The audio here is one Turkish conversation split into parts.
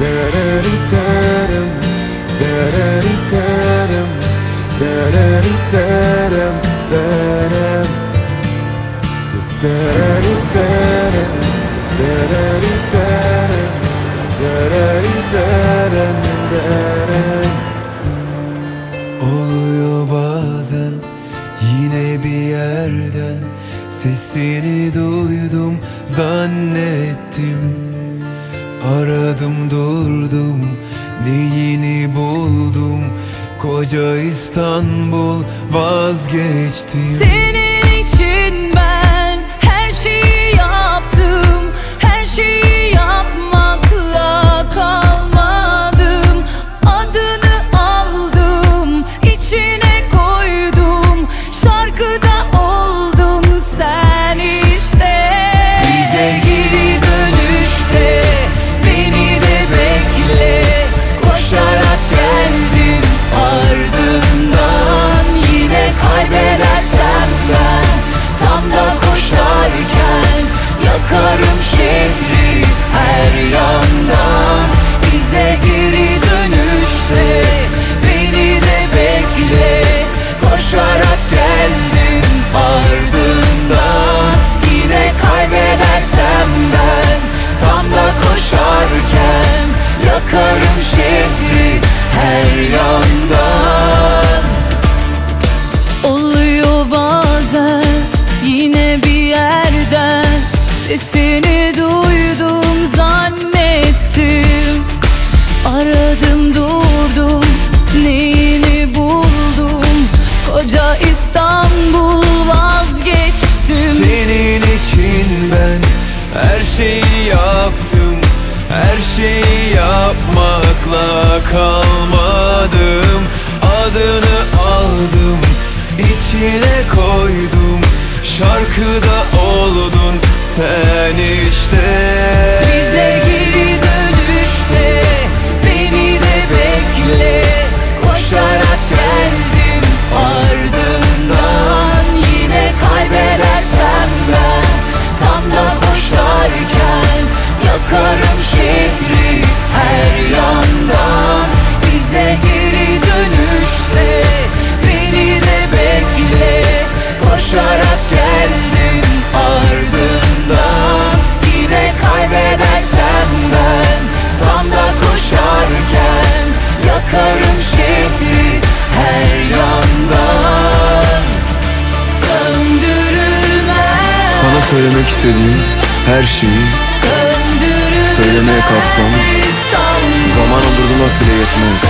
Oluyor bazen yine bir yerden sesini duydum zannettim. Aradım durdum, neyini buldum, koca İstanbul vazgeçtim. Senin için ben her şeyi yaptım, her şeyi yapmakla kalmadım. Adını aldım, içine koydum, şarkıda oldun sen işte. Bize geri dönüşte beni de bekle, koşarak geldim ardından. Yine kaybedersem ben tam da koşarken yakarım şehri her yandan. Bize geri dönüşte beni de bekle, koşarak geldim ardından. Yine kaybedersem ben tam da koşarken yakarım şehri her yandan. Oluyor bazen yine bir yerden sesini duydum zannettim. Aradım durdum, neyini buldum, koca İstanbul vazgeçtim. Senin için ben her şeyi yaptım, her şeyi yapmakla kalmadım. Adını aldım, içine koydum, şarkıda oldun sen işte. Bize geri dönüşte beni de bekle, koşarak geldim ardından. Yine kaybedersem ben tam da koşarken yakarım şehri her yandan. Bize geri dönüşte beni de bekle, koşarak geldim ardından. Yine kaybedersem ben tam da koşarken yakarım şehri her yandan. Söndürülmez. Sana söylemek istediğim her şeyi söylemeye kalksam zamanı durdurmak bile yetmez.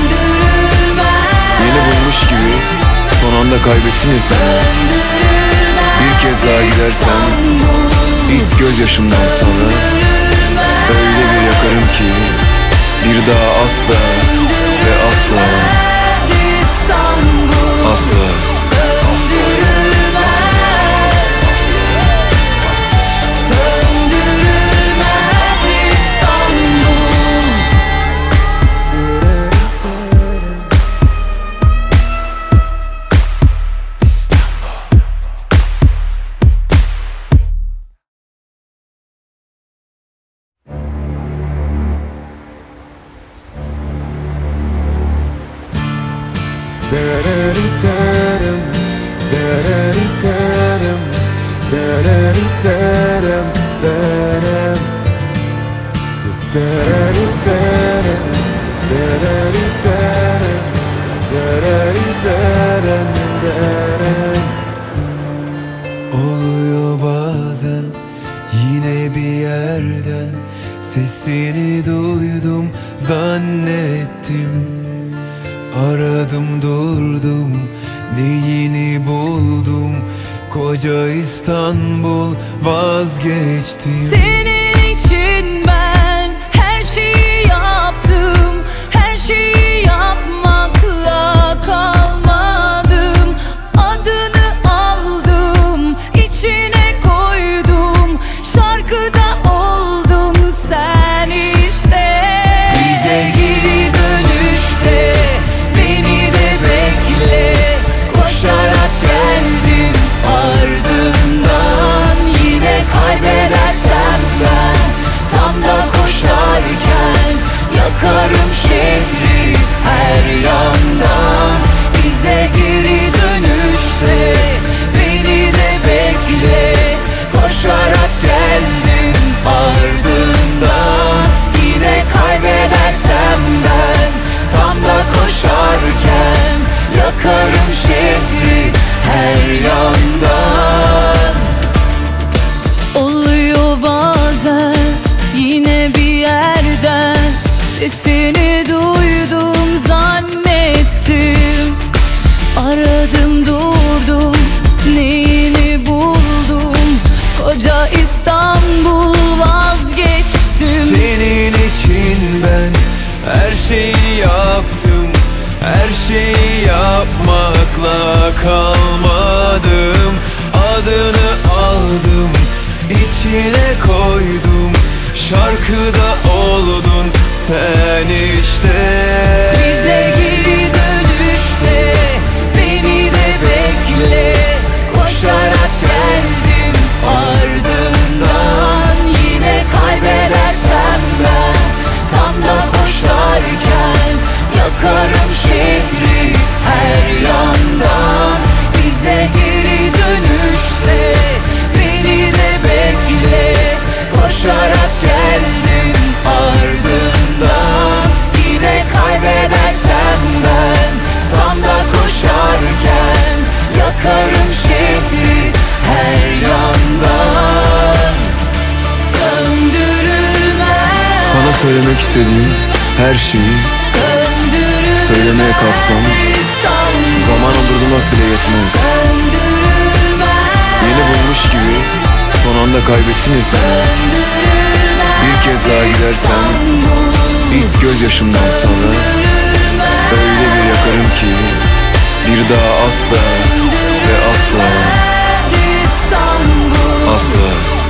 Yeni bulmuş gibi son anda kaybettin ya sen. Bir kez daha gidersen ilk gözyaşımdan sonra öyle bir yakarım ki bir daha asla ve asla asla. Oluyor bazen yine bir yerden sesini duydum zannettim. Aradım durdum, neyini buldum, koca İstanbul vazgeçtim. Senin için ben her şeyi yaptım, her şeyi yapmakla kalmadım. Adını aldım, içine koydum, şarkıda oldun sen işte. Bize geri dönüşte beni de bekle, koşarak geldim ardından. Yine kaybedersem ben Yakarım şehri her yandan. Bize geri dönüşte beni de bekle. Koşarak geldim ardından. Yine kaybedersem ben tam da koşarken, yakarım şehri her yandan. Oluyor bazen yine bir yerden, sesini duydum zannettim. Aradım durdum, neyini buldum, koca İstanbul vazgeçtim. Senin için ben her şeyi yaptım, her şeyi yapmakla kalmadım. Adını aldım, içine koydum, şarkıda oldun sen işte. Bize geri dönüşte beni de bekle. Koşarak geldim ardından. Yine kaybedersem ben tam da koşarken, yakarım şehri her yandan. Bize geri dönüşte beni de bekle. Koşarak geldim ardından. Yine kaybedersem ben tam da koşarken, yakarım şehri her yandan. Söndürülmez. Sana söylemek istediğim her şeyi Söndürülmez. söylemeye kalksam İstanbul. zaman durdurmak bile yetmez. Söndürülmez. Yeni bulmuş gibi son anda kaybettin ya sen. Bir kez daha gidersen ilk gözyaşımdan sonra öyle bir yakarım ki bir daha asla ve asla, İstanbul. asla